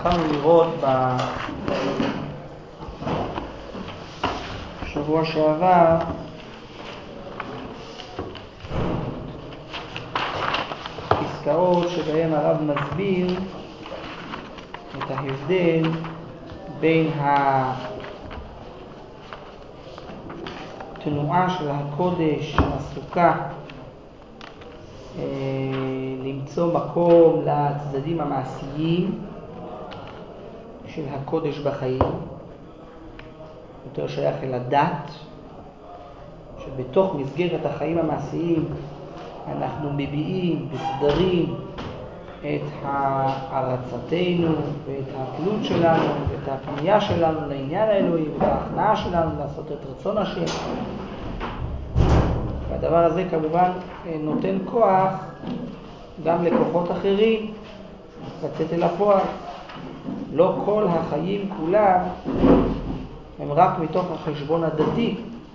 התחלנו לראות בשבוע שעבר פסקאות שבהם הרב מסביר את ההבדל בין התנועה של הקודש הסוכה למצוא מקום לצדדים המעשיים של הקודש בחיים, יותר שייך אל הדת, שבתוך מסגרת החיים המעשיים אנחנו מביעים בסדרים את הערצתנו ואת התלות שלנו ואת הפנייה שלנו לעניין האלוהי ואת ההכנעה שלנו לעשות את רצון השם. והדבר הזה כמובן נותן כוח גם לכוחות אחרים לצאת אל הפועל. לא כל החיים כולם הם רק מתוך החשבון הדתי.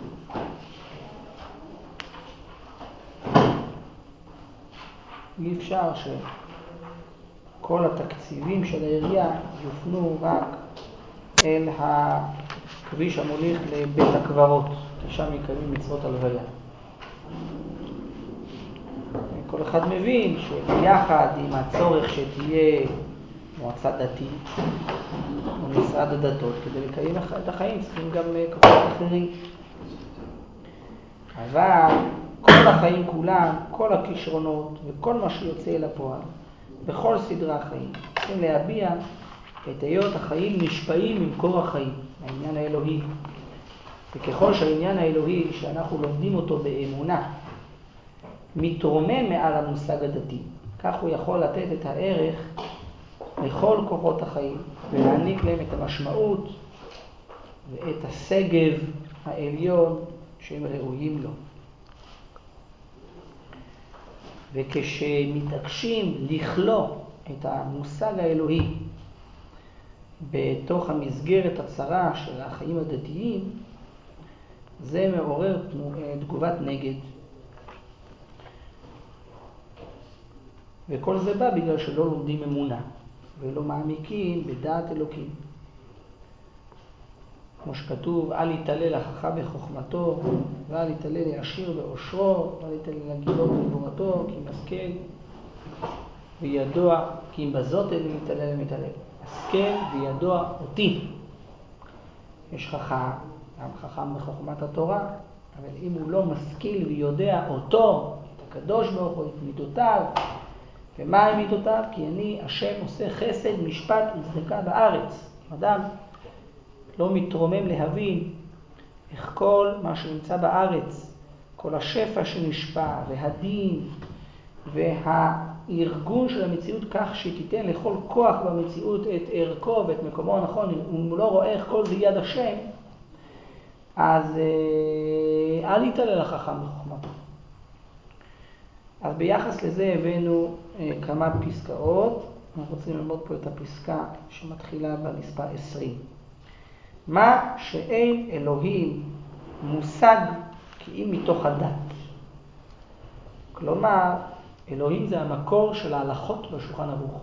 אי אפשר שכל התקציבים של העירייה יופנו רק אל הכביש המוליך לבית הקברות, כי שם יקיימים מצוות הלוויה. כל אחד מבין שביחד עם הצורך שתהיה מועצה דתית או משרד הדתות, כדי לקיים את החיים צריכים גם כוחות אחרים. אבל כל החיים כולם, כל הכישרונות וכל מה שיוצא אל הפועל, בכל סדרי החיים, צריכים להביע את היות החיים נשפעים ממקור החיים, העניין האלוהי. וככל שהעניין האלוהי שאנחנו לומדים אותו באמונה מתרומם מעל המושג הדתי, כך הוא יכול לתת את הערך לכל כוחות החיים ולהעניק להם את המשמעות ואת השגב העליון שהם ראויים לו. וכשמתעקשים לכלוא את המושג האלוהי בתוך המסגרת הצרה של החיים הדתיים, זה מעורר תגובת נגד. וכל זה בא בגלל שלא לומדים אמונה ולא מעמיקים בדעת אלוקים. כמו שכתוב, אל יתעלה לחכם בחוכמתו, ואל יתעלה לעשיר בעושרו, ואל יתעלה לגיבור בגבורתו, כי משכיל וידוע, כי אם בזאת אין יתעלה למתעלה. משכיל וידוע אותי. יש חכם, גם חכם בחוכמת התורה, אבל אם הוא לא משכיל ויודע אותו, את הקדוש ברוך הוא, את מידותיו, ומה הם מידותיו? כי אני השם עושה חסד, משפט וצדקה בארץ. אדם לא מתרומם להבין איך כל מה שנמצא בארץ, כל השפע שנשפע והדין והארגון של המציאות כך שתיתן לכל כוח במציאות את ערכו ואת מקומו הנכון. אם הוא לא רואה איך כל זה יד השם, אז אל יתעלה לחכם בחוכמתו. אז ביחס לזה הבאנו כמה פסקאות. אנחנו רוצים ללמוד פה את הפסקה שמתחילה במספר 20. מה שאין אלוהים מושג כי אם מתוך הדת. כלומר, אלוהים זה המקור של ההלכות בשולחן ערוך.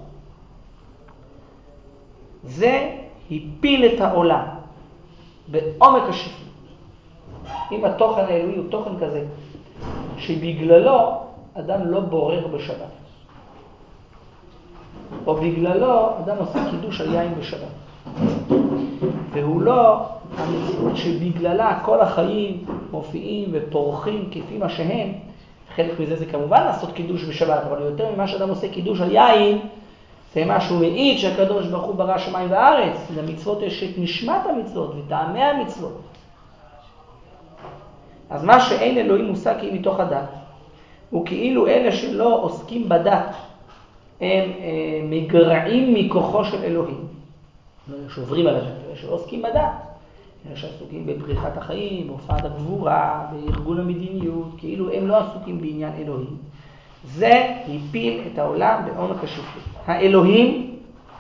זה הפיל את העולם בעומק השפלות. אם התוכן האלוהי הוא תוכן כזה, שבגללו אדם לא בורר בשבת, או בגללו אדם עושה קידוש על יין בשבת, והוא לא המציאות שבגללה כל החיים מופיעים ופורחים כפי מה שהם. חלק מזה זה כמובן לעשות קידוש בשבת, אבל יותר ממה שאדם עושה קידוש על יין, זה משהו מעיד שהקדוש ברוך הוא ברא שמיים וארץ. למצוות יש את נשמת המצוות וטעמי המצוות. אז מה שאין אלוהים מושג כי מתוך הדת, וכאילו אלה שלא עוסקים בדת הם מגרעים מכוחו של אלוהים, שוברים על הדת, אלה שלא עוסקים בדת, אלה שעסוקים בפריחת החיים, בהופעת הגבורה, בארגון המדיניות, כאילו הם לא עסוקים בעניין אלוהים. זה הפיל את העולם בעומק השפלות. האלוהים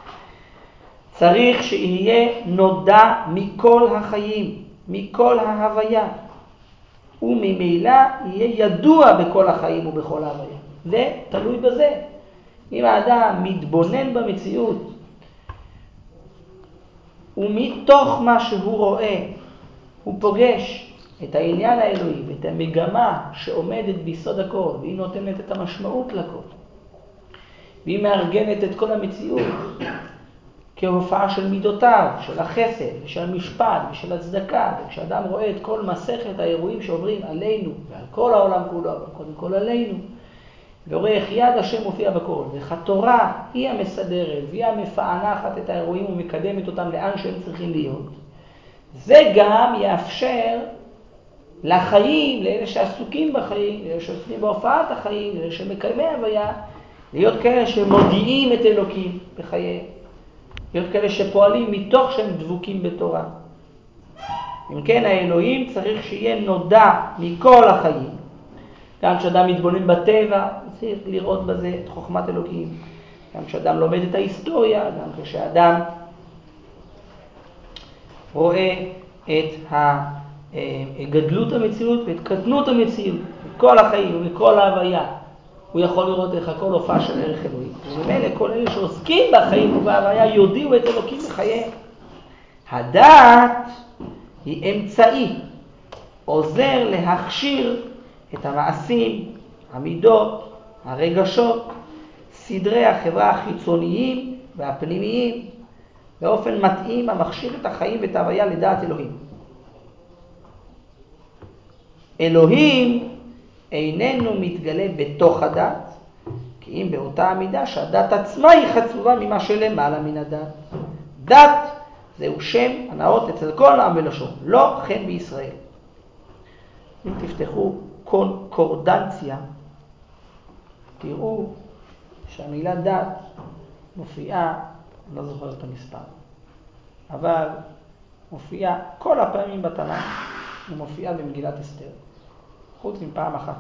צריך שיהיה נודע מכל החיים, מכל ההוויה, וממילא יהיה ידוע בכל החיים ובכל ההוויה. זה תלוי בזה. אם האדם מתבונן במציאות ומתוך מה שהוא רואה, הוא פוגש את העניין האלוהי ואת המגמה שעומדת ביסוד הכל, והיא נותנת את המשמעות לכל. והיא מארגנת את כל המציאות כהופעה של מידותיו, של החסד, ושל המשפט, ושל הצדקה. וכשאדם רואה את כל מסכת האירועים שעוברים עלינו, ועל כל העולם כולו, אבל קודם כל עלינו, ורואה איך יד השם מופיע בכל, ואיך התורה היא המסדרת, והיא המפענחת את האירועים ומקדמת אותם לאן שהם צריכים להיות. זה גם יאפשר לחיים, לאלה שעסוקים בחיים, לאלה שעסוקים בהופעת החיים, לאלה שמקיימי הוויה, להיות כאלה שמודיעים את אלוקים בחייהם. להיות כאלה שפועלים מתוך שהם דבוקים בתורה. אם כן, האלוהים צריך שיהיה נודע מכל החיים. גם כשאדם מתבונן בטבע, צריך לראות בזה את חוכמת אלוקים. גם כשאדם לומד את ההיסטוריה, גם כשאדם רואה את גדלות המציאות ואת קטנות המציאות, מכל החיים ומכל ההוויה. הוא יכול לראות איך הכל הופעה של ערך אלוהי. ובאלה כל אלה שעוסקים בחיים ובהוויה יודיעו את אלוקים בחייהם. הדעת היא אמצעי, עוזר להכשיר את המעשים, המידות, הרגשות, סדרי החברה החיצוניים והפנימיים, באופן מתאים המכשיר את החיים ואת ההוויה לדעת אלוהים. אלוהים איננו מתגלה בתוך הדת, כי אם באותה המידה שהדת עצמה היא חצובה ממה שלמעלה מן הדת. דת זהו שם הנאות אצל כל העם ולשון, לא כן בישראל. אם תפתחו קונקורדנציה, תראו שהמילה דת מופיעה, אני לא זוכר את המספר, אבל מופיעה כל הפעמים בתנ"ך, ומופיעה במגילת אסתר. חוץ מפעם אחת,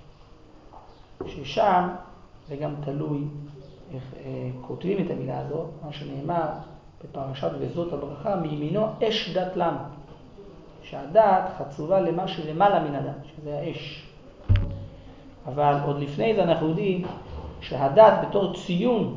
ששם זה גם תלוי איך כותבים את המילה הזו, מה שנאמר בפרשת וזאת הברכה, מימינו אש דת למה, שהדת חצובה למה שלמעלה מן הדת, שזה האש. אבל עוד לפני זה אנחנו יודעים שהדת בתור ציון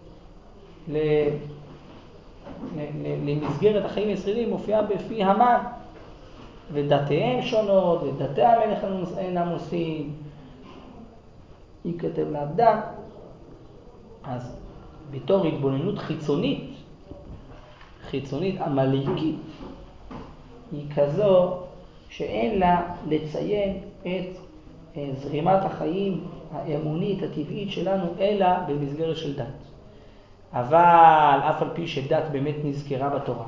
למסגרת החיים הישראלים מופיעה בפי המן, ודתיהם שונות, ודתי המלך אינם עושים, ייכתב לעבדה. אז בתור התבוננות חיצונית עמלקית, היא כזו שאין לה לציין את זרימת החיים האמונית הטבעית שלנו, אלא במסגרת של דת. אבל אף על פי שדת באמת נזכרה בתורה,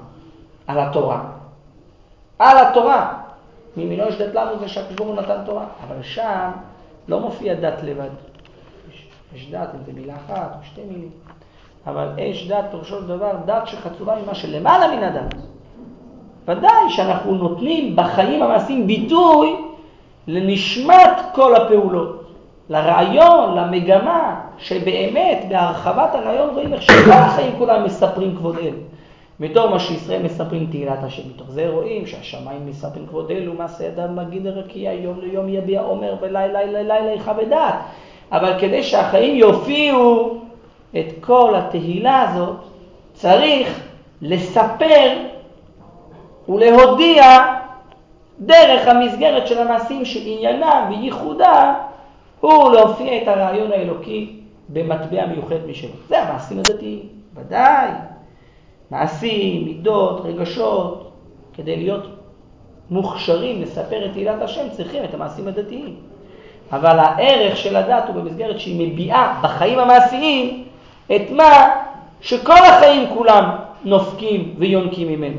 על התורה, מימינו יש דת לנו זה שהקדוש ברוך הוא נתן תורה, אבל שם לא מופיע דת לבד. יש דת, אם זה מילה אחת או שתי מילים, אבל יש דת פירושו של דבר דת שחצובה ממה שלמעלה מן הדת. ודאי שאנחנו נותנים בחיים המעשיים ביטוי לנשמת כל הפעולות, לרעיון, למגמה, שבאמת בהרחבת הרעיון רואים איך שכל החיים כולם מספרים כבוד אל. מתוך מה שישראל מספרים תהילת השם, מתוך זה רואים שהשמיים מספרים כבוד אל, ומעשה ידיו מגיד הרקיע, יום ליום יביע עומר, ולילה לילה יכבה דעת. אבל כדי שהחיים יופיעו את כל התהילה הזאת, צריך לספר ולהודיע דרך המסגרת של המעשים שעניינם וייחודם הוא להופיע את הרעיון האלוקי במטבע מיוחד משלו. זה המעשים הדתיים, ודאי. מעשים, מידות, רגשות, כדי להיות מוכשרים לספר את תהילת השם צריכים את המעשים הדתיים. אבל הערך של הדת הוא במסגרת שהיא מביעה בחיים המעשיים את מה שכל החיים כולם נופקים ויונקים ממנו.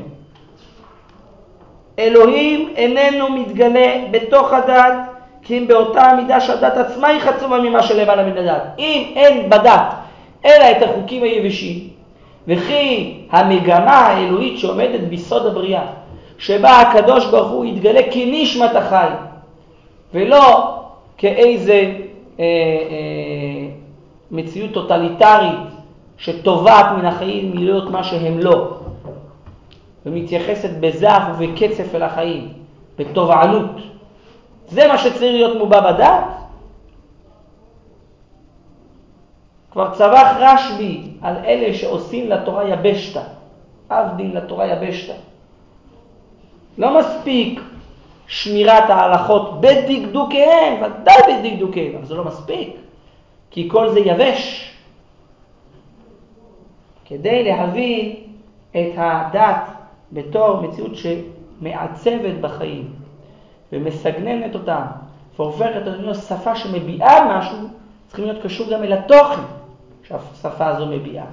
אלוהים איננו מתגלה בתוך הדת, כי אם באותה המידה שהדת עצמה היא חצובה ממה שלמעלה מן הדת. אם אין בדת אלא את החוקים היבשים, וכי המגמה האלוהית שעומדת ביסוד הבריאה, שבה הקדוש ברוך הוא יתגלה כנשמת החי, ולא כאיזה מציאות טוטליטרית שטובעת מן החיים מלהיות מה שהם לא, ומתייחסת בזעף ובקצף אל החיים, בתובענות. זה מה שצריך להיות מובא בדת. כבר צבח רשב"י על אלה שעושים לתורה יבשתא, עבדין לתורה יבשתא. לא מספיק שמירת ההלכות בדקדוקיהן, ודאי בדקדוקיהן, אבל זה לא מספיק, כי כל זה יבש. כדי להבין את הדת בתור מציאות שמעצבת בחיים ומסגננת אותם והופכת אותנו שפה שמביעה משהו, צריכים להיות קשור גם אל התוכן שהשפה הזו מביעה.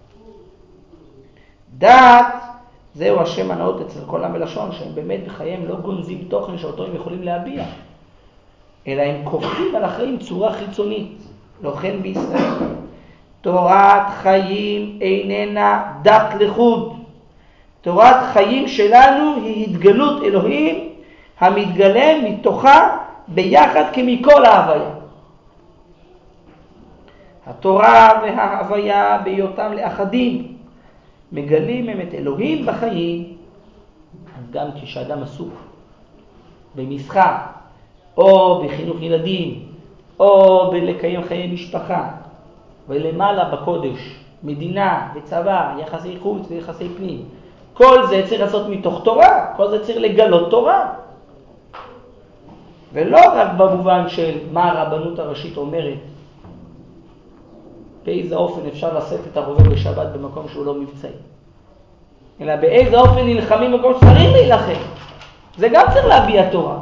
דת זהו השם הנאות אצל כל המלשון, שהם באמת בחייהם לא גונזים תוכן שאותו הם יכולים להביע, אלא הם כופים על החיים צורה חיצונית. לא כן בישראל. תורת חיים איננה דת לחוד. תורת חיים שלנו היא התגלות אלוהים המתגלם מתוכה ביחד כמכל ההוויה. התורה וההוויה בהיותם לאחדים מגלים הם את אלוהים בחיים. אז גם כשאדם עסוק במשחק או בחינוך ילדים או בלקיים חיי משפחה ולמעלה בקודש, מדינה וצבא, יחסי חוץ ויחסי פנים, כל זה צריך לעשות מתוך תורה, כל זה צריך לגלות תורה. ולא רק במובן של מה הרבנות הראשית אומרת, באיזה אופן אפשר לשאת את הרובה בשבת במקום שהוא לא מבצעי, אלא באיזה אופן נלחמים במקום שצריך להילחם. זה גם צריך להביע תורה.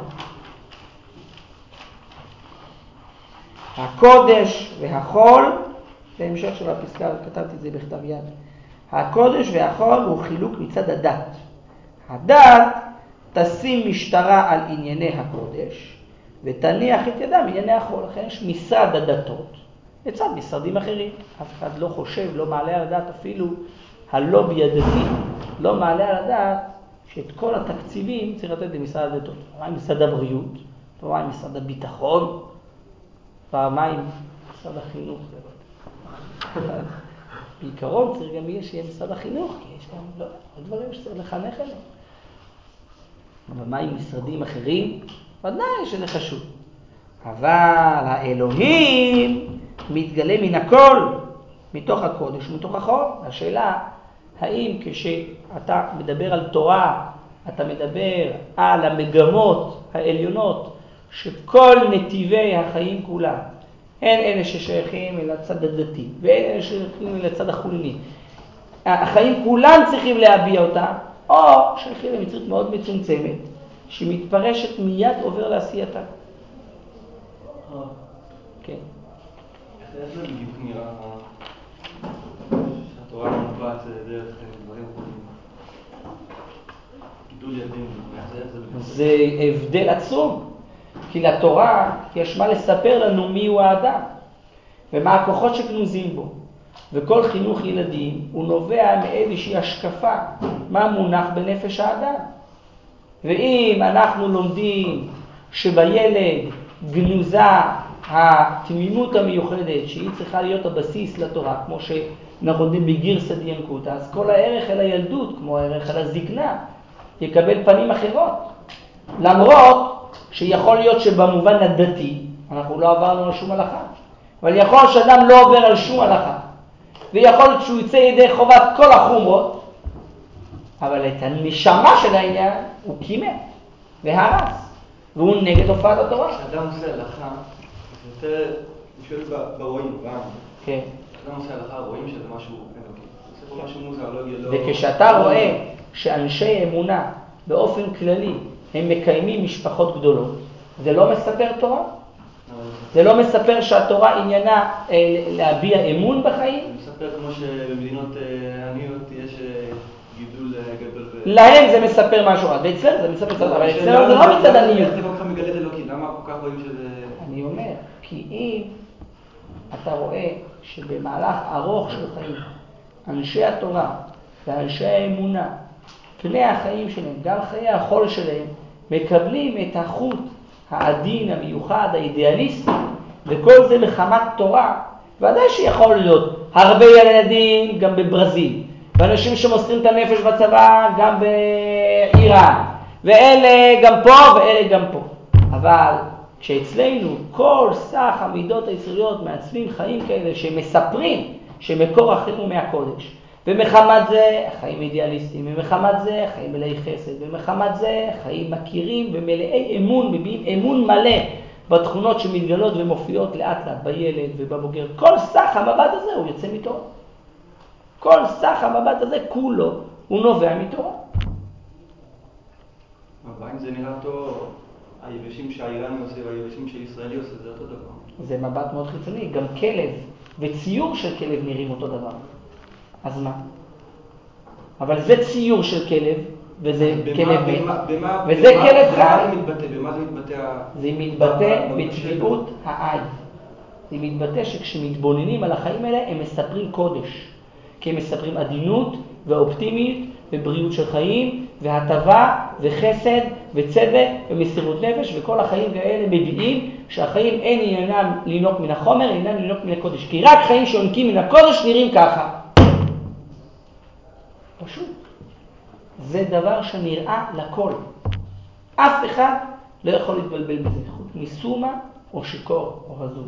הקודש והחול, בהמשך של הפסקה, כתבתי את זה בכתב יד. הקודש והחול הוא חילוק מצד הדת. הדת תשים משטרה על ענייני הקודש ותניח את ידה מענייני החול. לכן יש משרד הדתות לצד משרדים אחרים. אף אחד לא חושב, לא מעלה על הדעת, אפילו הלובי הדתי לא מעלה על הדעת שאת כל התקציבים צריך לתת למשרד הדתות. פעמיים משרד הבריאות, פעמיים משרד הביטחון, פעמיים משרד החינוך. בעיקרון צריך גם שיהיה משרד החינוך, כי יש גם עוד דברים שצריך לחנך אליהם. אבל מה עם משרדים אחרים? ודאי שזה חשוב. אבל האלוהים מתגלה מן הכל, מתוך הקודש ומתוך החול. השאלה, האם כשאתה מדבר על תורה, אתה מדבר על המגמות העליונות שכל נתיבי החיים כולם, אין אלה ששייכים אל הצד הדתי, ואין אלה ששייכים אל הצד החולני. החיים כולם צריכים להביע אותה, או שייכים למציאות מאוד מצומצמת, שמתפרשת מיד עובר לעשייתה. כן. איך זה בדיוק נראה שהתורה מובעת דרך דברים אחרים? גידול ילדים, זה הבדל עצום. כי לתורה יש מה לספר לנו מי הוא האדם ומה הכוחות שכנוזים בו. וכל חינוך ילדים הוא נובע מאיזושהי השקפה מה מונח בנפש האדם. ואם אנחנו לומדים שבילד גנוזה התמימות המיוחדת שהיא צריכה להיות הבסיס לתורה, כמו שאנחנו לומדים בגרסא דינקותא, אז כל הערך אל הילדות, כמו הערך אל הזקנה, יקבל פנים אחרות. למרות שיכול להיות שבמובן הדתי אנחנו לא עברנו על שום הלכה, אבל יכול שאדם לא עובר על שום הלכה, ויכול להיות שהוא יצא ידי חובת כל החומרות, אבל את הנשמה של העניין הוא קימה והרס, והוא נגד הופעת התורה. כשאדם עושה הלכה, זה יותר, אני שואל ברואים, כן. כשאדם עושה הלכה, רואים שזה משהו אלוקי. זה פה משהו מוזר, לא יהיה לו... וכשאתה רואה שאנשי אמונה באופן כללי הם מקיימים משפחות גדולות, זה לא מספר תורה? זה לא מספר שהתורה עניינה להביע אמון בחיים? זה מספר כמו שבמדינות עניות יש גידול גדול להם זה מספר משהו רע, ואצלנו זה מספר צד, אבל אצלנו זה לא מצד עניות. איך זה כל כך מגלד אלוקי? למה כל כך רואים שזה... אני אומר, כי אם אתה רואה שבמהלך ארוך של חיים, אנשי התורה ואנשי האמונה, פני החיים שלהם, גם חיי החול שלהם, מקבלים את החוט העדין, המיוחד, האידיאליסטי, וכל זה מחמת תורה, ודאי שיכול להיות הרבה ילדים גם בברזיל, ואנשים שמוסרים את הנפש בצבא גם באיראן, ואלה גם פה ואלה גם פה. אבל כשאצלנו כל סך המידות הישראליות מעצבים חיים כאלה שמספרים שמקור אחר הוא מהקודש, ומחמת זה החיים אידיאליסטיים, ומחמת זה החיים מלאי חסד, ומחמת זה חיים מכירים ומלאי אמון, מביאים אמון מלא בתכונות שמתגלות ומופיעות לאט לאט בילד ובבוגר. כל סך המבט הזה הוא יוצא מתורה. כל סך המבט הזה כולו הוא נובע מתורה. אבל אם זה נראה טוב, היבשים שהאיראני עושה והיבשים שישראלי עושה זה אותו דבר. זה מבט מאוד חיצוני, גם כלב וציור של כלב נראים אותו דבר. אז מה? אבל זה ציור של כלב, וזה כלב מת, וזה כלב חי. במה זה מתבטא? זה מתבטא בצביעות העין. זה מתבטא שכשמתבוננים על החיים האלה הם מספרים קודש. כי הם מספרים עדינות ואופטימיות ובריאות של חיים והטבה וחסד וצדק ומסירות נפש, וכל החיים האלה מביאים שהחיים אין עניינם לינוק מן החומר, אינם לינוק מן הקודש. כי רק חיים שיונקים מן הקודש נראים ככה. פשוט. זה דבר שנראה לכל. אף אחד לא יכול להתבלבל בזה, חוץ מסומה או שיקור או הזוי.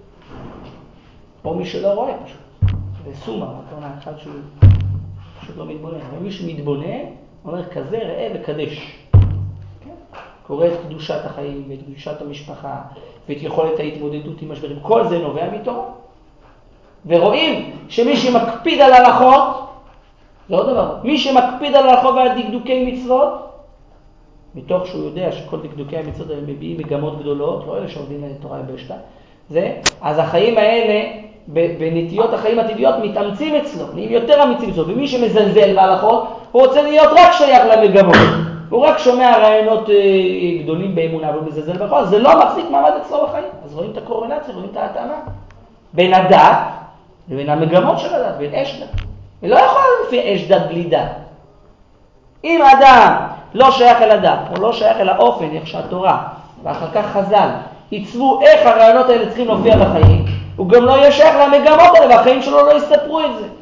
או מי שלא רואה פשוט. זה סומה, הכוונה אחד שהוא פשוט לא מתבונן. אבל מי שמתבונן אומר כזה ראה וקדש. קורא את קדושת החיים ואת קדושת המשפחה ואת יכולת ההתמודדות עם משברים. כל זה נובע מתורה. ורואים שמי שמקפיד על הלכות, זה עוד דבר, מי שמקפיד על הלכות ועל דקדוקי מצוות, מתוך שהוא יודע שכל דקדוקי המצוות האלה מביאים מגמות גדולות, לא אלה שעובדים לתורה יבשתא, אז החיים האלה, בנטיות החיים הטבעיות מתאמצים אצלו, נהיים יותר אמיצים אצלו, ומי שמזלזל בהלכות, הוא רוצה להיות רק שייך למגמות. הוא רק שומע רעיונות גדולים באמונה, אבל הוא מזלזל בהלכות, זה לא מחזיק מעמד אצלו בחיים. אז רואים את הקורלציה, רואים את ההתאמה. בין הדת לבין המגמות של הדת, בין אש דת. ולא יכול לפי אש דת בלי דת. אם אדם לא שייך אל הדת, או לא שייך אל האופן, איך שהתורה, ואחר כך חז"ל, עיצבו איך הרעיונות האלה צריכים להופיע בחיים, הוא גם לא יהיה שייך למגמות האלה, והחיים שלו לא יספרו את זה.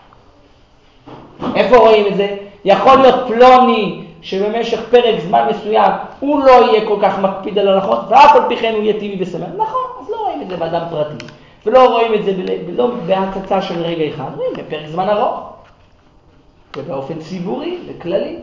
איפה רואים את זה? יכול להיות פלוני שבמשך פרק זמן מסוים הוא לא יהיה כל כך מקפיד על הלכות, ואף על פי כן הוא יהיה טבעי ושמח. נכון, אז לא רואים את זה באדם פרטי. ולא רואים את זה לא בהצצה של רגע אחד, רואים בפרק זמן ארוך. ובאופן ציבורי וכללי.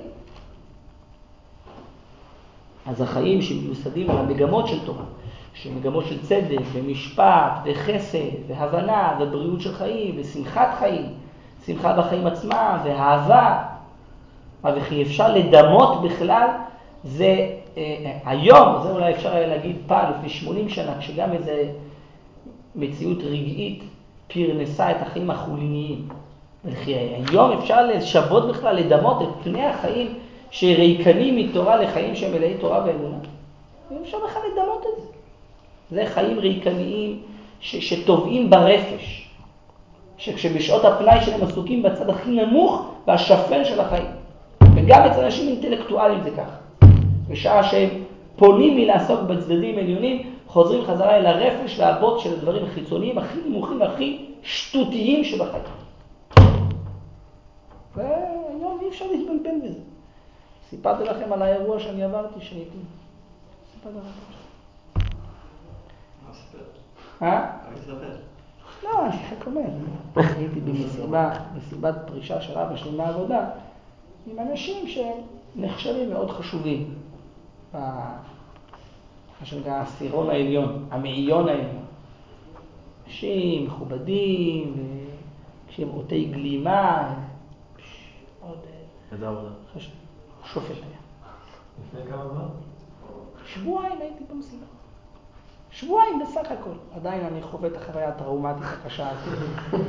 אז החיים שמיוסדים על המגמות של תורה, שמגמות של צדק ומשפט וחסד והבנה ובריאות של חיים ושמחת חיים, שמחה בחיים עצמם ואהבה, וכי אפשר לדמות בכלל, זה היום, זה אולי אפשר להגיד פעם לפני 80 שנה, כשגם איזה מציאות רגעית פרנסה את החיים החוליניים. וכי היום אפשר לשוות בכלל, לדמות את פני החיים שריקנים מתורה לחיים שהם מלאי תורה ואמונה. אפשר בכלל לדמות את זה. זה חיים ריקניים שטובעים ברפש. שכשבשעות הפנאי שלהם עסוקים בצד הכי נמוך והשפן של החיים. וגם אצל אנשים אינטלקטואליים זה ככה. בשעה שהם פונים מלעסוק בצדדים עליונים, חוזרים חזרה אל הרפש והבוט של הדברים החיצוניים הכי נמוכים והכי שטותיים שבחיים. והיום אי אפשר להתבלבל בזה. סיפרתי לכם על האירוע שאני עברתי שהייתי. סיפרתי לכם. מה סיפר? אני אספר. לא, אני רק אומר. הייתי במסיבת פרישה של אבא שלי מהעבודה עם אנשים שנחשבים מאוד חשובים. מה שנקרא הסירון העליון, המאיון העליון. אנשים מכובדים, כשהם עוטי גלימה, עוד... איזה עבודה? שופט היה. לפני כמה זמן? שבועיים הייתי במסיבה. שבועיים בסך הכל. עדיין אני חווה את החוויה הטראומטית הקשה הזאת.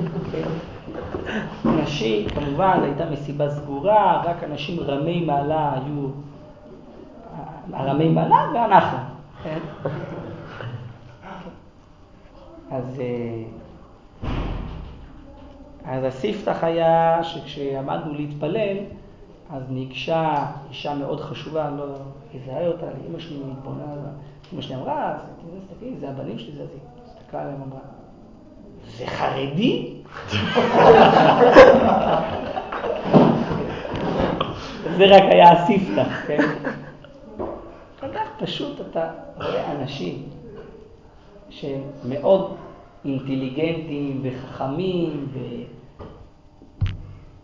אנשים, כמובן, הייתה מסיבה סגורה, רק אנשים רמי מעלה היו... הרמי מעלה ואנחנו. אז הספתח היה שכשעמדנו להתפלל, אז ניגשה אישה מאוד חשובה, לא הזהה אותה, לאמא שלי מתבונה, אמא שלי אמרה, תסתכלי, זה הבנים שלי, זה הסתכלה עליהם, אמרה, זה חרדי? זה רק היה הספתח, כן? כך פשוט אתה רואה אנשים שהם מאוד אינטליגנטים וחכמים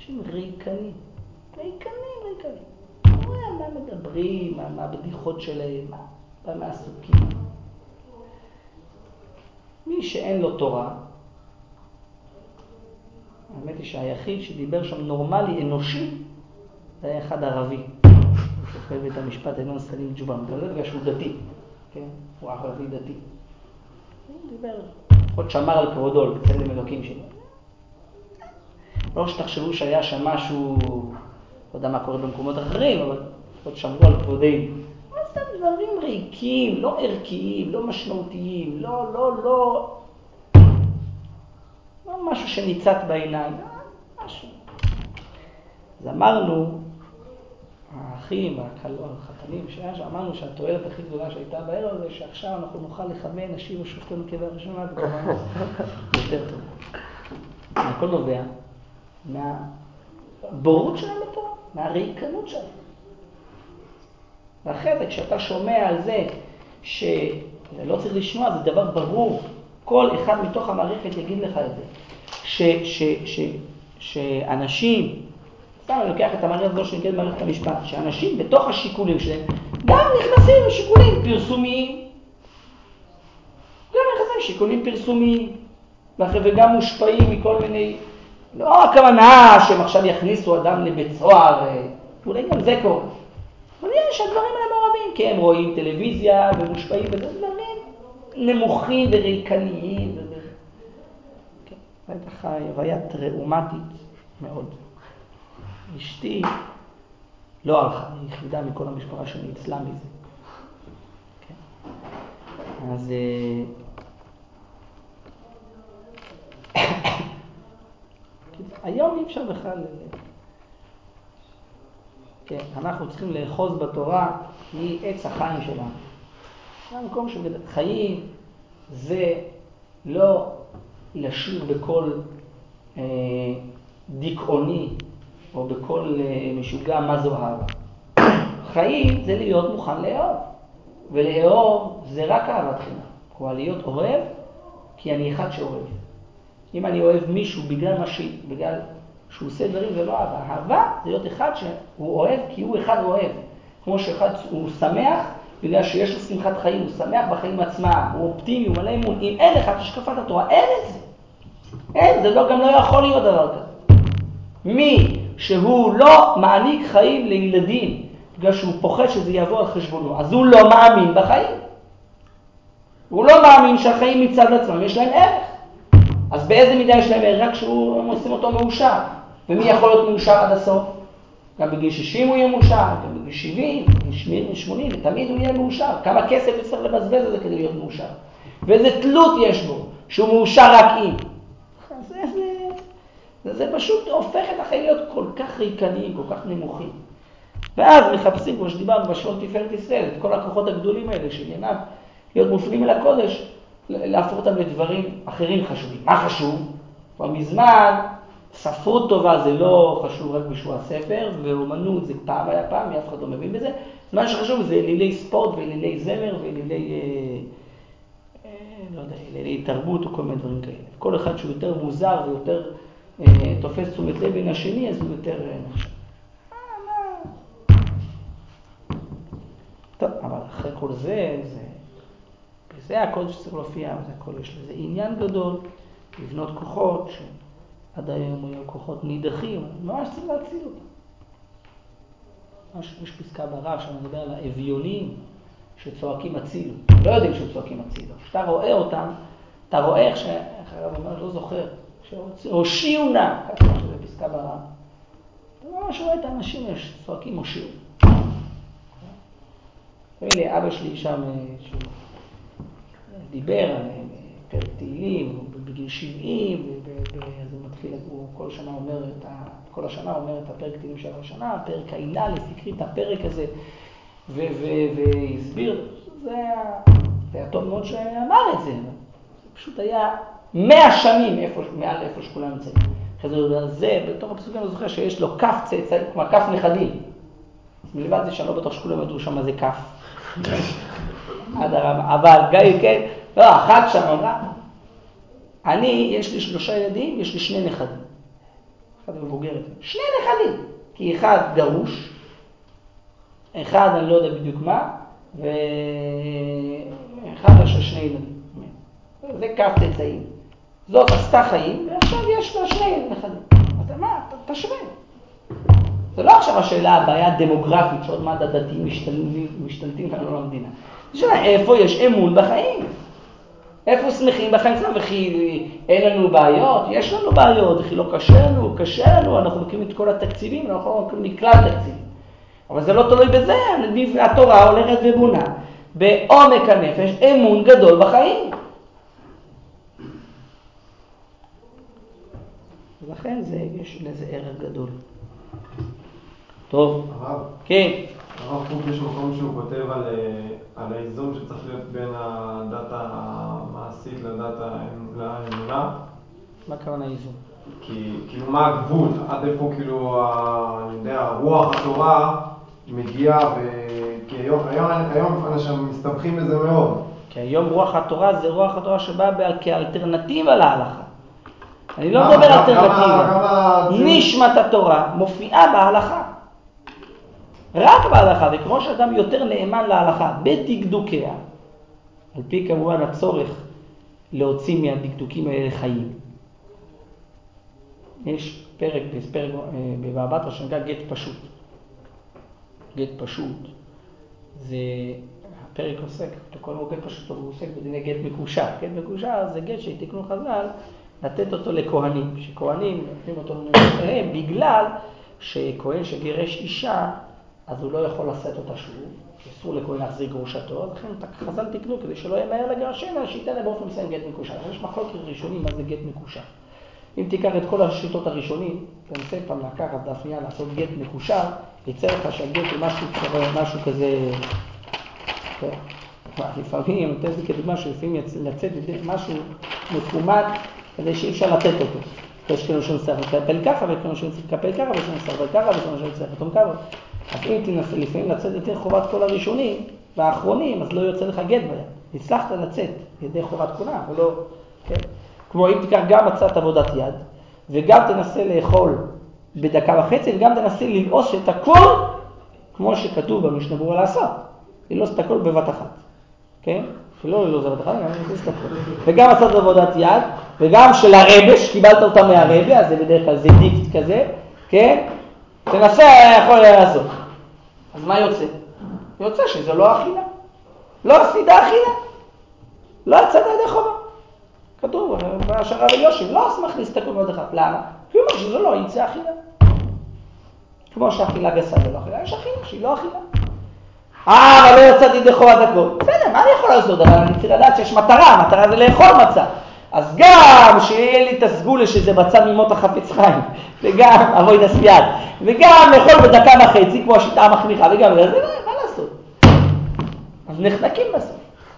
אנשים ריקנים. מה מדברים, מה הבדיחות שלהם, מה עסוקים. מי שאין לו תורה, האמת היא שהיחיד שדיבר שם נורמלי, אנושי, זה היה אחד ערבי. הוא שופט בית המשפט העליון סלים ג'ובאן, זה בגלל שהוא דתי, כן? הוא ערבי דתי. הוא דיבר, עוד שמר על כבודו, בצלם אלוקים שלו. לא שתחשבו שהיה שם משהו, לא יודע מה קורה במקומות אחרים, אבל עוד שמרו על כבודנו. אבל סתם דברים ריקים, לא ערכיים, לא משמעותיים, לא משהו שניצת בעיניים, משהו. אז אמרנו, האחים, החתנים שהיה שם, אמרנו שהתועלת הכי גדולה שהייתה בערב הזה, שעכשיו אנחנו נוכל לכוון נשים ושופטים כבא ראשונה, וכמובן יותר טוב. הכל נובע מהבורות שלהם לתורה, מהריקנות שלהם. ואחרי זה, כשאתה שומע על זה שלא צריך לשמוע, זה דבר ברור, כל אחד מתוך המערכת יגיד לך את זה, שאנשים, סתם אני לוקח את המערכת הזו שנקראת מערכת המשפט, שאנשים בתוך השיקולים שלהם גם נכנסים לשיקולים פרסומיים, וגם מושפעים מכל מיני, לא הכוונה שהם עכשיו יכניסו אדם לבית סוהר, אולי גם זה קורה. אבל יש הדברים האלה מעורבים, כי הם רואים טלוויזיה ומושפעים, וזה דברים נמוכים וריקניים. הייתה חוויה טראומטית מאוד. אשתי לא הלכה, היא יחידה מכל המשפחה שניצלה מזה. אז היום אי אפשר בכלל, כן, אנחנו צריכים לאחוז בתורה, היא עץ החיים שלנו. זה המקום שחיים זה לא לשיר בקול דיכאוני או בקול משוגע מה זו אהבה. חיים זה להיות מוכן לאהוב, ולאהוב זה רק אהבת חינם. כלומר להיות אוהב כי אני אחד שאוהב. אם אני אוהב מישהו בגלל שהוא עושה דברים זה לא אהבה. אהבה זה להיות אחד שהוא אוהב כי הוא אחד אוהב. כמו שאחד הוא שמח בגלל שיש לו שמחת חיים, הוא שמח בחיים עצמם, הוא אופטימי, הוא מלא אמון. אם אין לך השקפת התורה, אין את זה. אין, זה גם לא יכול להיות דבר כזה. מי שהוא לא מעניק חיים לילדים בגלל שהוא פוחד שזה יבוא על חשבונו, אז הוא לא מאמין בחיים. הוא לא מאמין שהחיים מצד עצמם יש להם ערך. אז באיזה מידה יש להם ערך? רק כשהם עושים אותו מאושר. ומי יכול להיות מאושר עד הסוף? גם בגיל 60 הוא יהיה מאושר, גם בגיל 70, בגיל 80, ותמיד הוא יהיה מאושר. כמה כסף יצטרך לבזבז על זה כדי להיות מאושר? ואיזה תלות יש בו, שהוא מאושר רק אם. זה פשוט הופך את החיים להיות כל כך ריקניים, כל כך נמוכים. ואז מחפשים, כמו שדיברנו בשעון תפארת ישראל, את כל הכוחות הגדולים האלה שעניינם להיות מופנים אל הקודש, להפוך אותם לדברים אחרים חשובים. מה חשוב? כבר מזמן, ספרות טובה זה לא חשוב רק בשביל הספר, ואומנות זה פעם היה פעם, אף אחד לא מבין בזה. מה שחשוב זה לילי ספורט ולילי זמר ולילי, לא יודע, לילי תרבות או כל מיני דברים כאלה. כל אחד שהוא יותר מוזר ויותר תופס תשומת לב בין השני, אז הוא יותר נחשב. טוב, אבל אחרי כל זה הכל שצריך להופיע, זה הכל יש לזה עניין גדול, לבנות כוחות שעד היום היו כוחות נידחים, ממש צריך להציל אותם. יש פסקה ברב שמדבר על האביונים שצועקים הצילו. לא יודעים שצועקים הצילו. כשאתה רואה אותם, אתה רואה איך שהרב אומר, לא זוכר, שהושיעו נא, ככה שזה פסקה ברב. אתה ממש רואה את האנשים שצועקים הושיעו. והנה אבא שלי שם דיבר על פרק תהילים, בגיל 70, אז הוא מתחיל, הוא כל השנה אומר את הפרק תהילים של השנה, פרק העינה, הקריא את הפרק הזה, והסביר, זה היה טוב מאוד שאמר את זה, זה פשוט היה 100 שנים מעל איפה שכולם נמצאים. אחרי זה, בתוך הפסוקים אני זוכר שיש לו כף צאצאים, כלומר כף נכדים. מלבד זה שאני לא בטוח שכולם ידעו שם מה זה כף. עד הרמה, אבל גיא, כן, לא, אחת שם אמרה, יש לי 3 ילדים, יש לי 2 נכדים. אחד מבוגר יותר. שני נכדים, כי אחד גרוש, אחד אני לא יודע בדיוק מה, ואחד יש לה שני ילדים. זה קו תצאים. זאת עשתה חיים, ועכשיו יש לה שני נכדים. אז מה, תשווה. זה לא עכשיו השאלה, הבעיה הדמוגרפית, שעוד מעט הדתיים משתלטים לנו למדינה. זה שאלה, איפה יש אמון בחיים? איפה שמחים בחיים שלנו? וכי אין לנו בעיות? יש לנו בעיות, וכי לא קשה לנו, אנחנו מכירים את כל התקציבים, אנחנו לא מכירים מכלל תקציבים. אבל זה לא תלוי בזה, התורה הולכת ובונה בעומק הנפש אמון גדול בחיים. ולכן יש לזה ערך גדול. טוב. הרב? כן. הרב קוק יש מקום שהוא כותב על האיזון שצריך להיות בין הדת המעשית לדת האמונה. מה הכוונה איזון? כאילו מה הגבול? עד איפה כאילו, אני יודע, רוח התורה מגיעה כי היום אנשים מסתבכים בזה מאוד. כי היום רוח התורה זה רוח התורה שבאה כאלטרנטיבה להלכה. אני לא מדבר על אלטרנטיבה. נשמת התורה מופיעה בהלכה. רק בהלכה, וכמו שאדם יותר נאמן להלכה בדקדוקיה, על פי כמובן הצורך להוציא מהדקדוקים האלה חיים. יש פרק בבבא בתרא שנקרא גט פשוט. גט פשוט זה, הפרק עוסק, כל גט פשוט הוא עוסק בדיני גט מקושר. גט מקושר זה גט שתיקנו חז"ל לתת אותו לכהנים, שכהנים נותנים אותו לנשותיהם בגלל שכהן שגירש אישה אז הוא לא יכול לשאת אותה שוב, אסור לכהן להחזיר גרושתו, אז לכן חז"ל תקנו כדי שלא יהיה מהר לגרשם, אלא שייתן לה באופן מסוים גט מקושר. יש מחלוקת ראשונים מה זה גט מקושר. אם תיקח את כל השיטות הראשונים, תנסה פעם לקחת דף נייר לעשות גט מקושר, יצא לך שהגט הוא משהו כזה, לפעמים, נותן לי כדוגמה שלפעמים לצאת משהו מקומט כדי שאי אפשר לתת אותו. יש כאלה שצריך לקפל ככה, וכאלה שצריך לקפל ככה, וכאלה שצריך לקפל ככה, וכאלה שצריך לתום ככה. אז אם תנסה לפעמים לצאת יותר חובת כל הראשונים והאחרונים, אז לא יוצא לך גט בהם. הצלחת לצאת ידי חובת כולם, אבל לא, כן? כמו אם תיקח גם מצאת עבודת יד, וגם תנסה לאכול בדקה וחצי, וגם תנסה ללעוס את הכל, כמו שכתוב במשנה ברורה לעשות. ללעוס את הכל בבת אחת, כן? שלא ללעוס בבת אחת, גם ללעוס את הכל. וגם מצאת עבודת יד, וגם של הרבש, קיבלת אותה מהרבש, אז זה בדרך כלל זה דיקט כזה, כן? תנסה יכול לעשות. אז מה יוצא? יוצא שזה לא אכילה. לא עשית אכילה. לא יצאת ידי חובה. כתוב, שהרב אלישיב לא מכניס את הכל בבת אחת. למה? כי הוא אומר שזה לא יצא אכילה. כמו שאכילה גסה זה לא אכילה, יש אכילה שהיא לא אכילה. אבל לא יצאתי ידי חובת הכל. בסדר, מה אני יכול לעשות? אבל אני צריך לדעת שיש מטרה, המטרה זה לאכול מצה. אז גם שיהיה לי את הסגולה שזה מצה ממות החפץ חיים, וגם אבוי נסביד, וגם לאכול בדקה וחצי כמו השיטה המחמיכה, וגם זה לא, מה לעשות? אז נחנקים בסוף.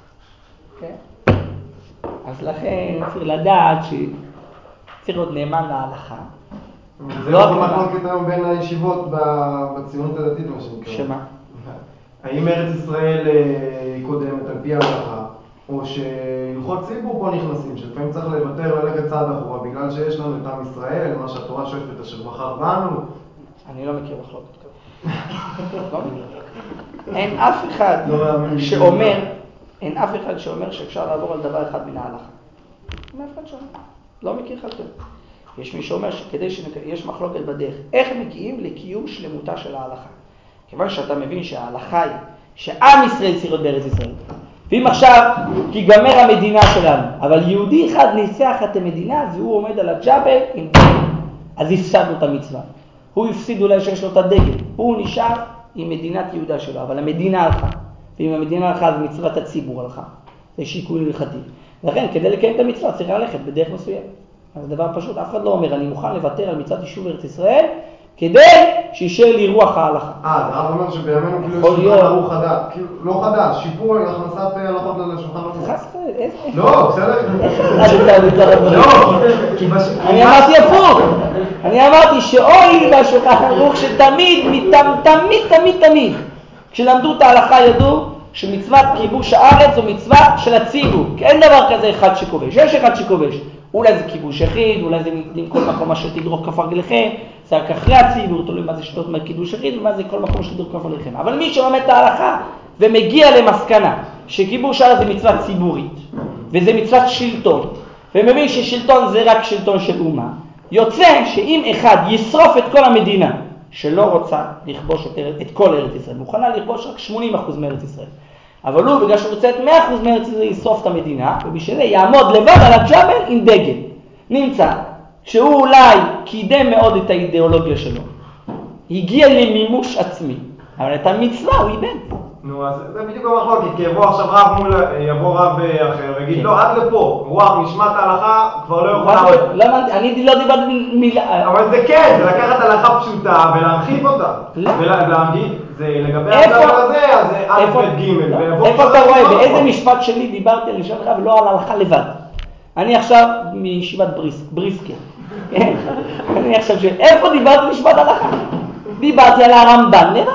כן? אז לכן צריך לדעת שצריך להיות נאמן להלכה. זה לא במחלוקת היום בין הישיבות בציונות הדתית, מה שנקרא. שמה? האם ארץ ישראל קודמת על פי ההלכה, או שהלכות ציבור פה נכנסים, שלפעמים צריך לוותר ללכת צעד אחורה, בגלל שיש לנו את עם ישראל, מה שהתורה שואפת אשר בחר בנו. אני לא מכיר מחלוקת כזאת. לא מכיר. אין אף אחד שאומר, אין אף אחד שאומר שאפשר לעבור על דבר אחד מן ההלכה. אין אף אחד שאומר. לא מכיר אחד כזה. יש מי שאומר יש מחלוקת בדרך. איך מגיעים לקיום שלמותה של ההלכה? כיוון שאתה מבין שההלכה היא שעם ישראל צריך להיות בארץ ישראל. ואם עכשיו תיגמר המדינה שלנו, אבל יהודי אחד ניצח את המדינה והוא עומד על הג'בל עם דגל, אז הפסדנו את המצווה. הוא הפסיד אולי שיש לו את הדגל, הוא נשאר עם מדינת יהודה שלו, אבל המדינה הלכה. ואם המדינה הלכה אז מצוות הציבור הלכה. זה שיקול הלכתי. לכן כדי לקיים את המצווה צריך ללכת בדרך מסוימת. אז זה דבר פשוט, אף אחד לא אומר אני מוכן לוותר על מצוות יישוב ארץ ישראל כדי שישאר לי רוח ההלכה. זה הרב אומר שבימינו כאילו שולחן ערוך חדש, כאילו לא חדש, שיפור הכנסת הלכות לשולחן ערוך. לא, בסדר. אני אמרתי הפוך, אני אמרתי שאוי בשולחן ערוך שתמיד, תמיד, כשלמדו את ההלכה ידעו שמצוות כיבוש הארץ זו מצווה של הציבור, כי אין דבר כזה אחד שכובש, יש אחד שכובש, אולי זה כיבוש יחיד, אולי זה עם כל מקום אשר תדרוך כף רגליכם, זה רק אחרי הציבור, תלוי מה זה שיטות מהכיבוש יחיד ומה זה כל מקום שתדרוך כף רגליכם. אבל מי שלומד את ההלכה ומגיע למסקנה שכיבוש הארץ זה מצווה ציבורית, וזה מצוות שלטון, ומבין ששלטון זה רק שלטון של אומה, יוצא שאם אחד ישרוף את כל המדינה שלא רוצה לכבוש את כל ארץ ישראל, מוכנה לכבוש רק 80% מארץ ישראל, אבל הוא בגלל שהוא רוצה את 100% מארץ ישראל ישרוף את המדינה, ובשביל זה יעמוד לבד על הג'בל עם דגל. נמצא שהוא אולי קידם מאוד את האידיאולוגיה שלו, הגיע למימוש עצמי, אבל את המצווה הוא איבד. נו, אז זה בדיוק המחלוקת, כי יבוא עכשיו יבוא רב אחר ויגיד, לא, עד לפה, רוח נשמת ההלכה כבר לא יכולה עוד. אני לא דיברתי מילה. אבל זה כן, זה לקחת הלכה פשוטה ולהרחיב אותה. ולהגיד, זה לגבי הצד הזה, אז זה א' ב' ג'. איפה אתה רואה, באיזה משפט שלי דיברתי על נשמת ההלכה ולא על ההלכה לבד? אני עכשיו מישיבת בריסקר. אני עכשיו איפה דיברתי על נשמת ההלכה? דיברתי על הרמב"ן לבד.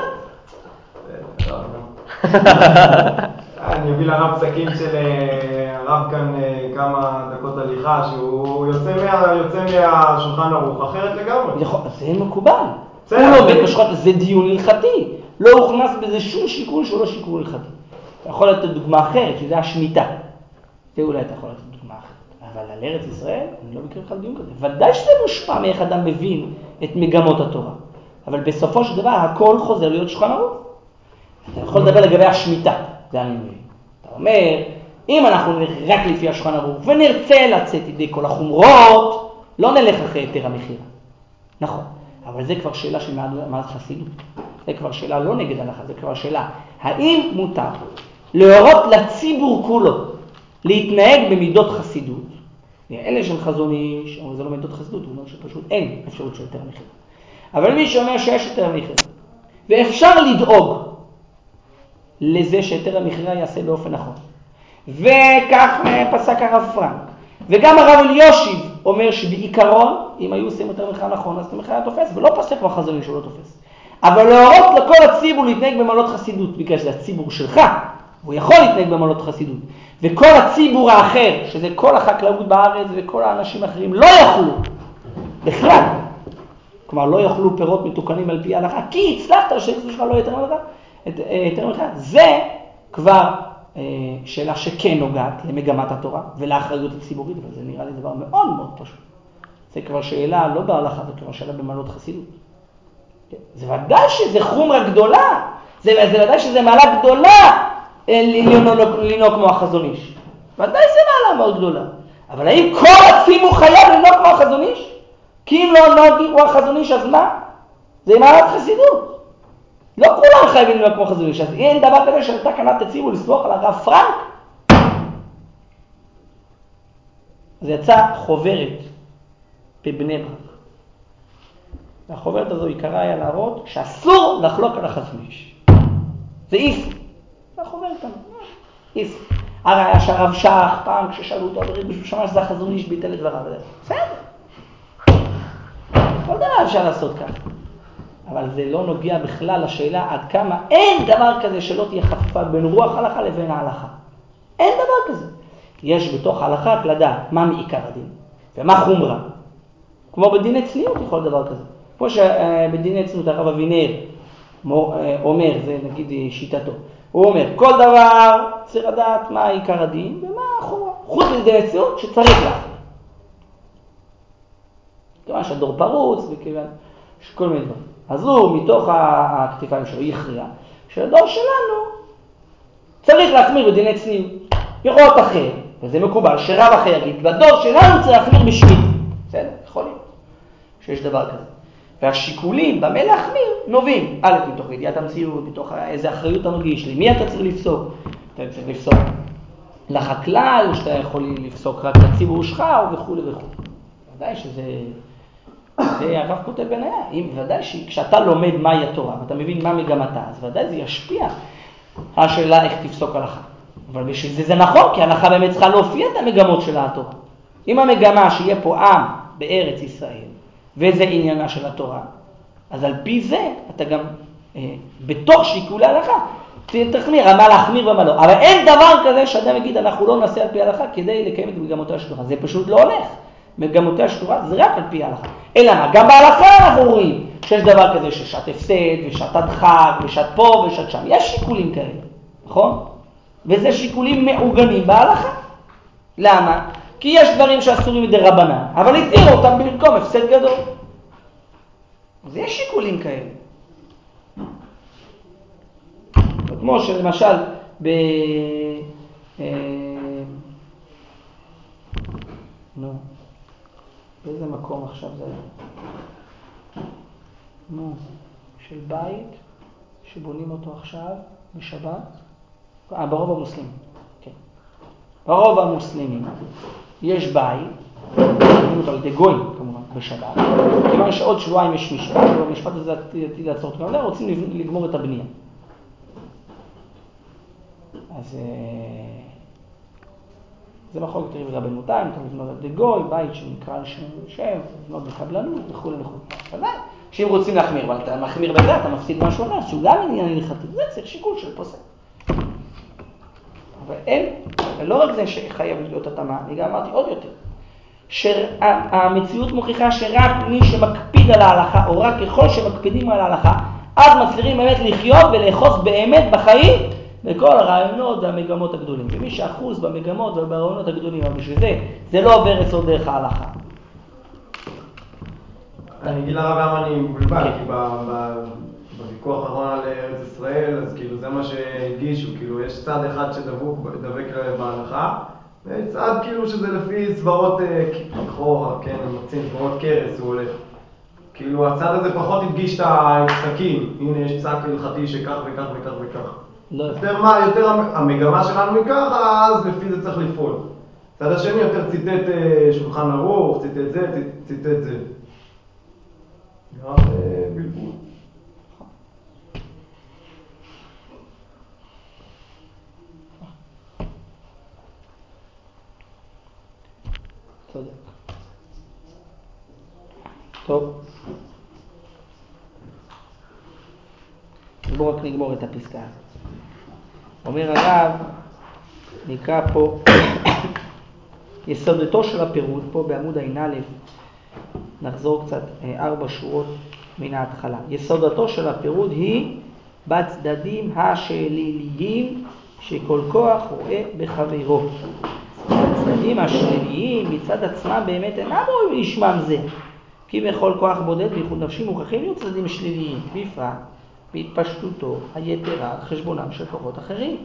אני אביא לרב פסקים של הרב כאן כמה דקות הליכה, שהוא יוצא מהשולחן ערוך אחרת לגמרי. זה מקובל. הוא לומד בשולחן, זה דיון הלכתי. לא הוכנס בזה שום שיקול שהוא לא שיקול הלכתי. אתה יכול לתת דוגמה אחרת, שזה השמיטה. זה אולי אתה יכול לתת דוגמה אחרת. אבל על ארץ ישראל, אני לא מכיר לך דיון כזה. ודאי שזה מושפע מאיך אדם מבין את מגמות התורה. אבל בסופו של דבר, הכל חוזר להיות שולחן ערוך. אתה יכול לדבר לגבי השמיטה, זה אני מבין. אתה אומר, אם אנחנו נלך רק לפי השולחן ערוך ונרצה לצאת ידי כל החומרות, לא נלך אחרי היתר המכירה. נכון, אבל זה כבר שאלה של מעלת חסידות. זה כבר שאלה לא נגד הלכה, זה כבר שאלה. האם מותר להורות לציבור כולו להתנהג במידות חסידות? אלה של חזון איש, אבל זה לא מידות חסידות, הוא אומר שפשוט אין אפשרות של היתר המכירה. אבל מי שאומר שיש היתר המכירה, ואפשר לדאוג לזה שהיתר המכירה יעשה באופן נכון. וכך פסק הרב פרנק. וגם הרב אליושיב אומר שבעיקרון, אם היו עושים היתר המכירה נכון, אז היתר המכירה תופס, ולא פסק בחזון שהוא לא תופס. אבל להורות לכל הציבור להתנהג במעלות חסידות, בגלל שזה הציבור שלך, הוא יכול להתנהג במעלות חסידות. וכל הציבור האחר, שזה כל החקלאות בארץ וכל האנשים האחרים, לא יאכלו בכלל. כלומר, לא יאכלו פירות מתוקנים על פי ההלכה, כי הצלחת שהחזור שלך לא יותר מלכה. יותר מכך, זה כבר שאלה שכן נוגעת למגמת התורה ולאחריות הציבורית, אבל זה נראה לי דבר מאוד מאוד פשוט. זה כבר שאלה לא בהלכה, זה כבר שאלה במעלות חסידות. זה ודאי שזה חומרה גדולה, זה ודאי שזה מעלה גדולה לנהוג כמו החזון איש. ודאי זה מעלה מאוד גדולה. אבל האם כל הציבור חייב לנהוג כמו החזון איש? כי אם לא נהוג כמו החזון איש, אז מה? זה מעלת חסידות. לא כולם חייבים להיות כמו חזון איש, אז אין דבר כזה שאתה קנת תציבו לסמוך על הרב פרנק. אז יצא חוברת בבני ברק. והחוברת הזו עיקרה היה להראות שאסור לחלוק על החזון איש. זה איסור. החוברת כאן, איסור. הרי היה שהרב שח פעם כששאלו אותו, בשביל שמע שזה החזון איש ביטל את דבריו. בסדר. כל דבר אפשר לעשות כך. אבל זה לא נוגע בכלל לשאלה עד כמה אין דבר כזה שלא תהיה חפיפה בין רוח ההלכה לבין ההלכה. אין דבר כזה. יש בתוך ההלכה לדעת מה מעיקר הדין ומה חומרה. כמו בדיני צניעות יכול דבר כזה. כמו שבדיני צניעות הרב אבינר אומר, זה נגיד שיטתו, הוא אומר כל דבר צריך לדעת מה עיקר הדין ומה החומרה. חוץ מדיני צניעות שצריך להחליט. כיוון שהדור פרוץ וכיוון שכל מיני דברים. אז הוא מתוך הכתפיים שלו יכריע שהדור שלנו צריך להחמיר בדיני צניעות. יכול להיות אחר, וזה מקובל, שרב אחר יגיד, והדור שלנו צריך להחמיר בשמיט. בסדר, יכול להיות שיש דבר כזה. והשיקולים במה להחמיר נובעים, א', מתוך ידיעת המציאות, מתוך איזה אחריות אתה מגיש, למי אתה צריך לפסוק. אתה צריך לפסוק לחקלאי, או שאתה יכול לפסוק רק לציבור שלך, וכו' וכו'. ודאי שזה... זה הרב כותב בניה, ודאי שכשאתה לומד מהי התורה ואתה מבין מה מגמתה, אז ודאי זה ישפיע השאלה איך תפסוק הלכה. אבל בשביל זה נכון, כי ההלכה באמת צריכה להופיע את המגמות של התורה. אם המגמה שיהיה פה עם בארץ ישראל, וזה עניינה של התורה, אז על פי זה אתה גם בתוך שיקולי ההלכה תחמיר, מה להחמיר ומה לא. אבל אין דבר כזה שאדם יגיד אנחנו לא נעשה על פי ההלכה כדי לקיים את מגמותיה של התורה. זה פשוט לא הולך. מגמותיה של תורה, זה רק על פי ההלכה. אלא מה? גם בהלכה אנחנו רואים שיש דבר כזה ששעת הפסד, ושעת הדחק, ושעת פה ושעת שם. יש שיקולים כאלה, נכון? וזה שיקולים מעוגנים בהלכה. למה? כי יש דברים שאסורים מדי רבנן, אבל התיר אותם במקום הפסד גדול. אז יש שיקולים כאלה. כמו שלמשל באיזה מקום עכשיו זה היה? של בית שבונים אותו עכשיו בשבת. ברוב המוסלמים. כן. ברוב המוסלמים יש בית, בונים אותו על ידי גויים כמובן בשבת. כיוון שעוד שבועיים יש משפט, ובמשפט הזה עתיד לעצור את כמובן, רוצים לגמור את הבנייה. אז זה מחלוקת רבנותיים, אתה לבנות על ידי גוי, בית שנקרא על שם, לבנות בקבלנות וכו' וכו'. ודאי, שאם רוצים להחמיר, אבל אתה מחמיר בזה, אתה מפסיד משהו אחר, שהוא גם עניין הלכתי, זה צריך שיקול של פוסק. אבל אין, לא רק זה שחייב להיות התאמה, אני גם אמרתי עוד יותר, שהמציאות מוכיחה שרק מי שמקפיד על ההלכה, או רק ככל שמקפידים על ההלכה, אז מצליחים באמת לחיות ולאחוז באמת בחיים, בכל הרעיונות והמגמות הגדולים. ומי שאחוז במגמות וברעיונות הגדולים, אבל בשביל זה לא עובר אצלו דרך ההלכה. אני אגיד לרב למה אני מבולבל, כי בוויכוח האחרון על ארץ ישראל, אז כאילו זה מה שהדגישו, כאילו יש צד אחד שדבק בהלכה, וצד כאילו שזה לפי סברות כחורה, כן, הם מוצאים סברות קרס, הוא הולך. כאילו הצד הזה פחות הדגיש את הפסקים, הנה יש פסק הלכתי שכך וכך וכך וכך. יותר המגמה שלנו היא ככה, אז לפי זה צריך לפעול. צד השני יותר ציטט שולחן ערוך, ציטט זה, ציטט זה. נראה בלבול. תודה. טוב. בואו רק נגמור את הפסקה הזאת. אומר הרב, נקרא פה יסודתו של הפירוט, פה בעמוד ע"א, נחזור קצת 4 שורות מן ההתחלה. יסודתו של הפירוט היא בצדדים השליליים שכל כוח רואה בחברו. הצדדים השליליים מצד עצמם באמת אינם רואים לשמם זה, כי בכל כוח בודד בייחוד נפשי מוכרחים להיות צדדים שליליים, בפרט בהתפשטותו היתרה על חשבונם של כוחות אחרים.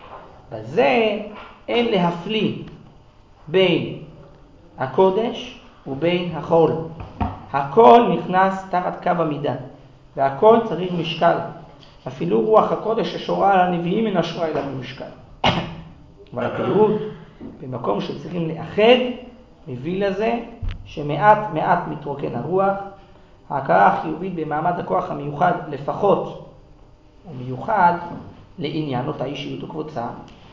בזה אין להפליא בין הקודש ובין החול. הכל נכנס תחת קו המידה, והכל צריך משקל. אפילו רוח הקודש ששורה על הנביאים אין השורה אליו במשקל. אבל הפירוט במקום שצריכים לאחד מביא לזה שמעט מעט מתרוקן הרוח. ההכרה החיובית במעמד הכוח המיוחד לפחות ומיוחד לעניין אותה אישיות וקבוצה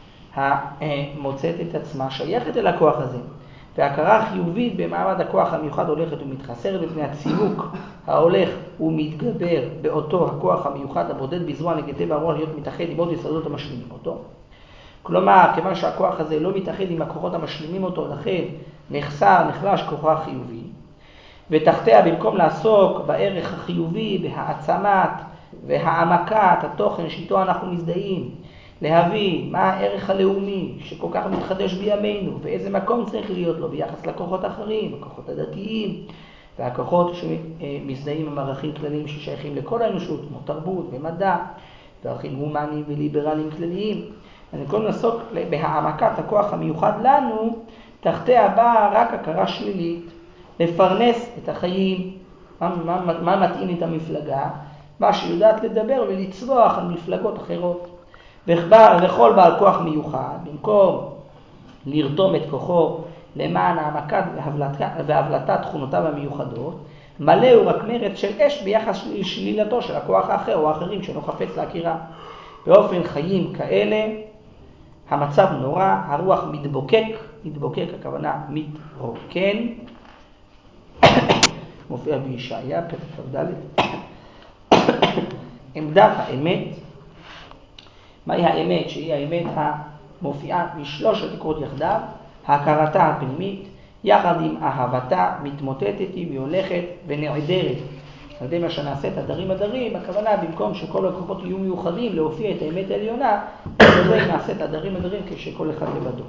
המוצאת את עצמה שייכת אל הכוח הזה. וההכרה החיובית במעמד הכוח המיוחד הולכת ומתחסרת בפני הצימוק ההולך ומתגבר באותו הכוח המיוחד הבודד בזרוע נגד טבע הרוח להיות מתאחד עם עוד יסודות המשלימים אותו. כלומר, כיוון שהכוח הזה לא מתאחד עם הכוחות המשלימים אותו, לכן נחלש כוחה חיובי, ותחתיה במקום לעסוק בערך החיובי, בהעצמת והעמקת התוכן שאיתו אנחנו מזדהים, להבין מה הערך הלאומי שכל כך מתחדש בימינו, ואיזה מקום צריך להיות לו ביחס לכוחות אחרים, הכוחות הדתיים, והכוחות שמזדהים עם ערכים כלליים ששייכים לכל האנושות, כמו תרבות ומדע, וערכים הומניים וליברליים כלליים. במקום לעסוק בהעמקת הכוח המיוחד לנו, תחתיה באה רק הכרה שלילית, לפרנס את החיים, מה מתאים את המפלגה, מה שיודעת לדבר ולצבוח על מפלגות אחרות. וכל בעל כוח מיוחד, במקום לרתום את כוחו למען העמקת והבלטת תכונותיו המיוחדות, מלא הוא רק מרד של אש ביחס לשלילתו של הכוח האחר או האחרים שאינו חפץ להכירה. באופן חיים כאלה, המצב נורא, הרוח מתבוקק הכוונה מתרוקן, מופיע בישעיה, פרק כ"ד. עמדת האמת, מהי האמת? שהיא האמת המופיעה בשלושת עקרות יחדיו, הכרתה הפנימית, יחד עם אהבתה מתמוטטת היא והולכת ונעדרת. על ידי מה שנעשה את הדרים הדרים, הכוונה במקום שכל הכוחות יהיו מיוחדים להופיע את האמת העליונה, וזה נעשה את הדרים הדרים כשכל אחד לבדו.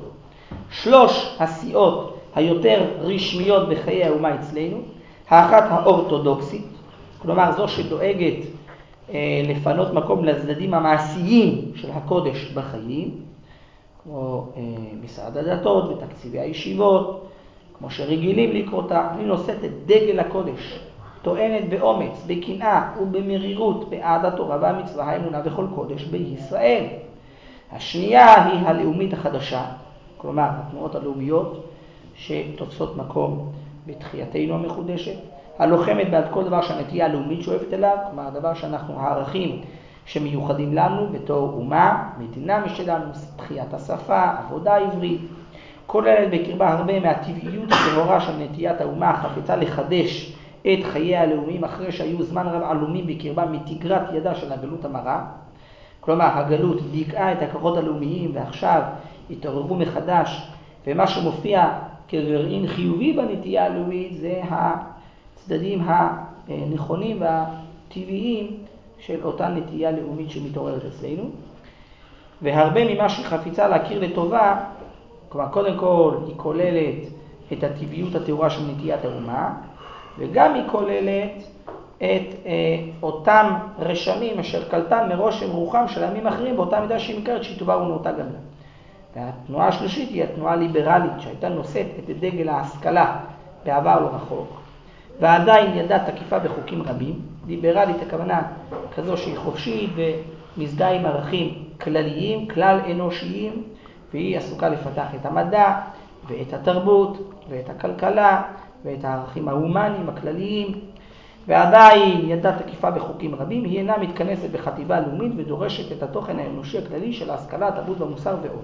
3 הסיעות היותר רשמיות בחיי האומה אצלנו, האחת האורתודוקסית, כלומר זו שדואגת לפנות מקום לצדדים המעשיים של הקודש בחיים, כמו משרד הדתות ותקציבי הישיבות, כמו שרגילים לקרותה. אני נושאת את דגל הקודש, טוענת באומץ, בקנאה ובמרירות בעד התורה והמצווה, האמונה וכל קודש בישראל. השנייה היא הלאומית החדשה, כלומר התנועות הלאומיות שתוצאות מקום בתחייתנו המחודשת, הלוחמת בעד כל דבר שהנטייה הלאומית שואפת אליו, כלומר הדבר שאנחנו הערכים שמיוחדים לנו בתור אומה, מדינה משלנו, תחיית השפה, עבודה עברית, כוללת בקרבה הרבה מהטבעיות הטהורה של נטיית האומה החפצה לחדש את חיי הלאומיים אחרי שהיו זמן רב עלומים בקרבה מתגרת ידה של הגלות המרה. כלומר הגלות דיכאה את הכוחות הלאומיים ועכשיו התעוררו מחדש, ומה שמופיע כגרעין חיובי בנטייה הלאומית זה הצדדים הנכונים והטבעיים של אותה נטייה לאומית שמתעוררת אצלנו. והרבה ממה שחפיצה להכיר לטובה, כלומר קודם כל היא כוללת את הטבעיות הטהורה של נטיית האומה, וגם היא כוללת את אותם רשמים אשר קלטן מראש עם רוחם של עמים אחרים באותה מידה שהיא מכרת שהיא טובה ונאותה גם לה. והתנועה השלישית היא התנועה הליברלית שהייתה נושאת את דגל ההשכלה בעבר לא רחוק, ועדיין ידה תקיפה בחוקים רבים. ליברלית הכוונה כזו שהיא חופשית ומזדהה עם ערכים כלליים, כלל אנושיים, והיא עסוקה לפתח את המדע ואת התרבות ואת הכלכלה ואת הערכים ההומניים הכלליים, ועדיין ידה תקיפה בחוקים רבים. היא אינה מתכנסת בחטיבה לאומית ודורשת את התוכן האנושי הכללי של ההשכלה, התרבות והמוסר ועוד.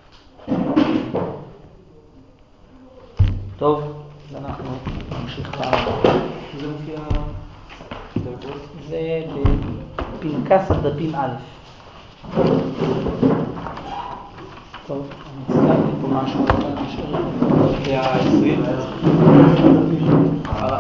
טוב, אז אנחנו נמשיך פעם. זה מופיע בדרכות? זה בפנקס הדפים א'. טוב, אני ציירתי פה משהו, אבל נשאר את זה. זה ה-20?